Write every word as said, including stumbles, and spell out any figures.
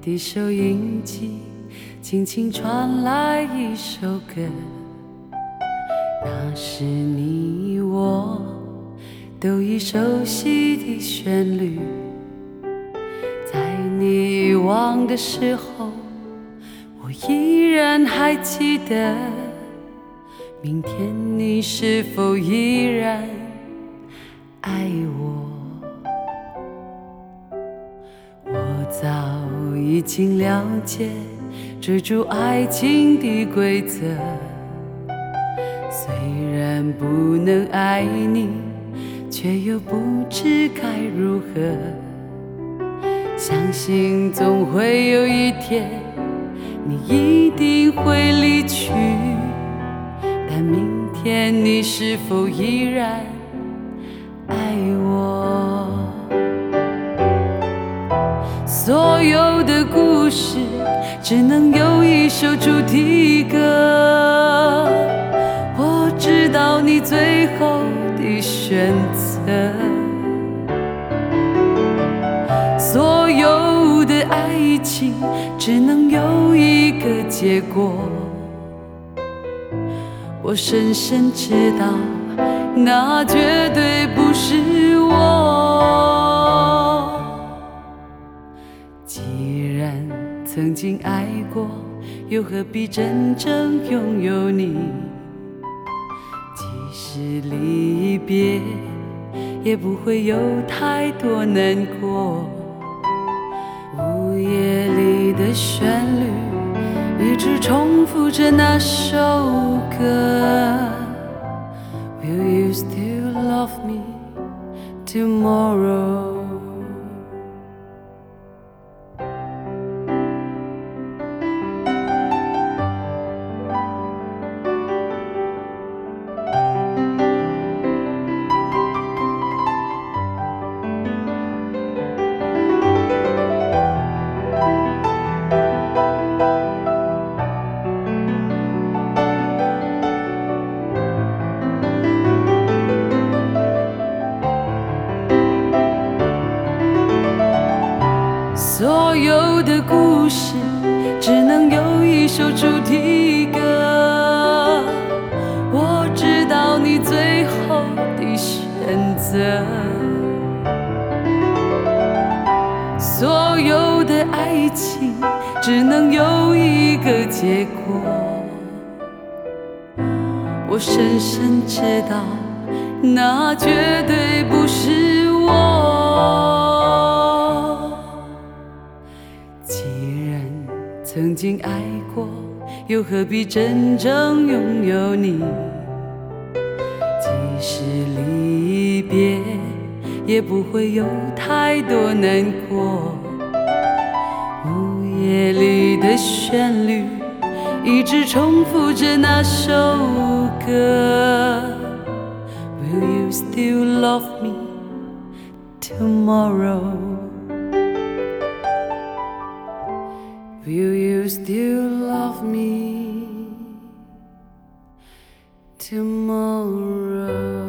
的收音机轻轻传来一首歌，那是你我都已熟悉的旋律。在你遗忘的时候，我依然还记得，明天你是否依然爱我？我早已经了解追逐爱情的规则，虽然不能爱你，却又不知该如何。相信总会有一天，你一定会离去，但明天你是否依然爱我？所有的故事只能有一首主题歌，我知道你最后的选择。所有的爱情只能有一个结果，我深深知道那绝对不是我。既然曾经爱过，又何必真正拥有你？即使离别，也不会有太多难过。午夜里的旋律一直重复着那首歌， Will you still love me tomorrow？ 所有的故事只能有一首主题歌，我知道你最后的选择。所有的爱情只能有一个结果，我深深知道那绝对不是我。曾经爱过，又何必真正拥有你？即使离别，也不会有太多难过。午夜里的旋律一直重复着那首歌， Will you still love me tomorrow？Will you still love me tomorrow?